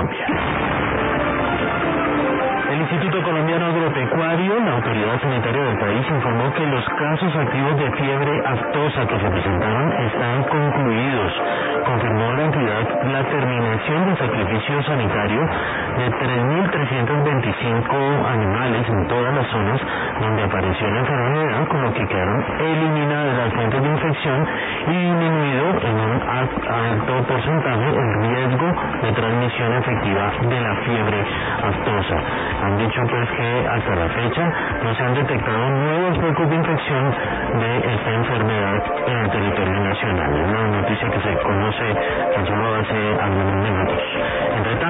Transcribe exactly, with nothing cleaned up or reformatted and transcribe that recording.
Colombia. El Instituto Colombiano Agropecuario, la autoridad sanitaria del país, informó que los casos activos de fiebre aftosa que se presentaron están concluidos. Confirmó la entidad la terminación del sacrificio sanitario de tres mil trescientos veinticinco animales en todas las zonas donde apareció la enfermedad, con lo que quedaron eliminadas las fuentes de infección y disminuido en un alto porcentaje el riesgo de transmisión efectiva de la fiebre aftosa. Han dicho pues que hasta la fecha no se han detectado nuevos focos de infección de esta enfermedad en el territorio nacional. Es una noticia que se conoce tan solo hace algunos minutos. Entre tanto,